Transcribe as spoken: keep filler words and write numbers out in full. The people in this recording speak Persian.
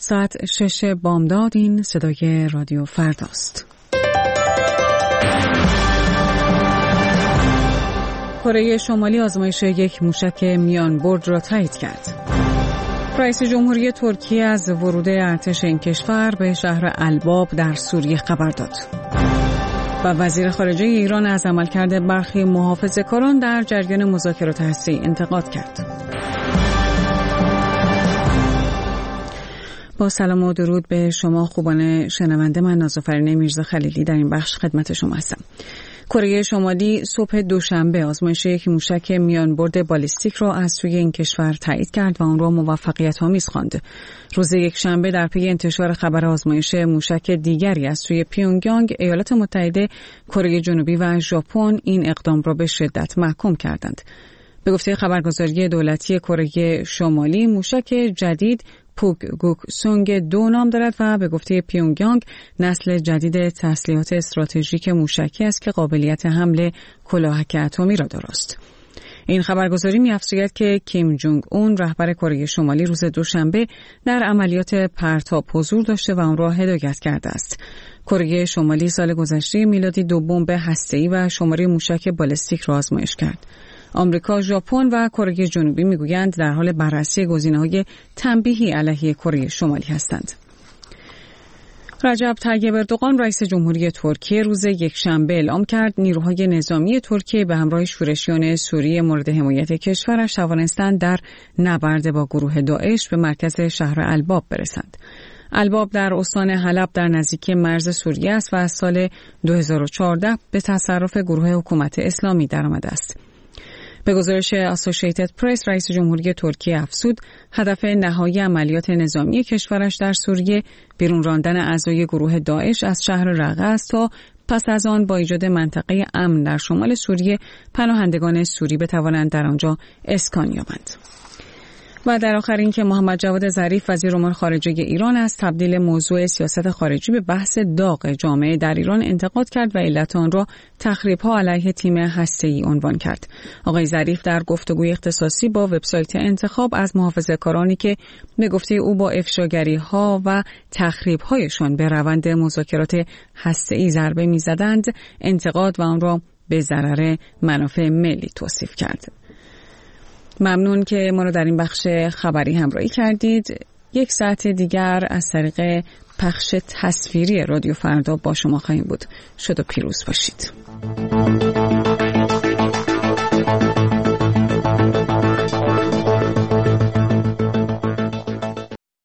ساعت شش بامداد. این صدای رادیو فرداست. کره شمالی آزمایش یک موشک میان برد را تایید کرد. رئیس جمهوری ترکیه از ورود ارتش این کشور به شهر الباب در سوریه خبر داد. و وزیر خارجه ایران از عملکرد برخی محافظه‌کاران در جریان مذاکرات هسته‌ای انتقاد کرد. با سلام و درود به شما خوبان شنونده، من نازافرین میرزا خلیلی در این بخش خدمت شما هستم. کره شمالی صبح دوشنبه آزمایش یک موشک میانبرد بالیستیک را از سوی این کشور تایید کرد و آن را موفقیت‌آمیز خواند. روز یکشنبه در پی انتشار خبر آزمایش موشک دیگری از سوی پیونگیانگ، ایالات متحده، کره جنوبی و ژاپن این اقدام را به شدت محکوم کردند. به گفته خبرگزاری دولتی کره شمالی، موشک جدید پوگگوکسونگ دو نام دارد و به گفته پیونگیانگ نسل جدید تسلیحات استراتژیک موشکی است که قابلیت حمل کلاهک اتمی را دارست. این خبرگزاری می‌افزاید که کیم جونگ اون رهبر کره شمالی روز دوشنبه در عملیات پرتاب حضور داشته و آن را هدایت کرده است. کره شمالی سال گذشته میلادی دو بمب هسته‌ای و شماره موشک بالستیک را آزمایش کرد. آمریکا، ژاپن و کره جنوبی میگویند در حال بررسی گزینه‌های تنبیهی علیه کره شمالی هستند. رجب طیب اردوغان رئیس جمهوری ترکیه روز یکشنبه اعلام کرد نیروهای نظامی ترکیه به همراه شورشیان سوریه مورد حمایت کشورش توانستند در نبرد با گروه داعش به مرکز شهر الباب برسند. الباب در استان حلب در نزدیکی مرز سوریه است و از سال دو هزار و چهارده به تصرف گروه حکومت اسلامی درآمده است. به گزارش اسوسییتد پرس، رئیس جمهوری ترکیه افزود هدف نهایی عملیات نظامی کشورش در سوریه بیرون راندن اعضای گروه داعش از شهر رقه است تا پس از آن با ایجاد منطقه امن در شمال سوریه پناهندگان سوری بتوانند در آنجا اسکان یابند. و در آخر این که محمد جواد ظریف وزیر امور خارجه ایران از تبدیل موضوع سیاست خارجی به بحث داغ جامعه در ایران انتقاد کرد و علت آن را تخریب‌ها علیه تیم هسته‌ای عنوان کرد. آقای ظریف در گفتگوی اختصاصی با وبسایت انتخاب از محافظه‌کارانی که به گفته او با افشاگری‌ها و تخریب‌هایشان به روند مذاکرات هسته‌ای ضربه می‌زدند انتقاد و آن را به ضرر منافع ملی توصیف کرد. ممنون که ما رو در این بخش خبری همراهی کردید. یک ساعت دیگر از طریق پخش تصویری رادیو فردا با شما خواهیم بود. شاد و پیروز باشید.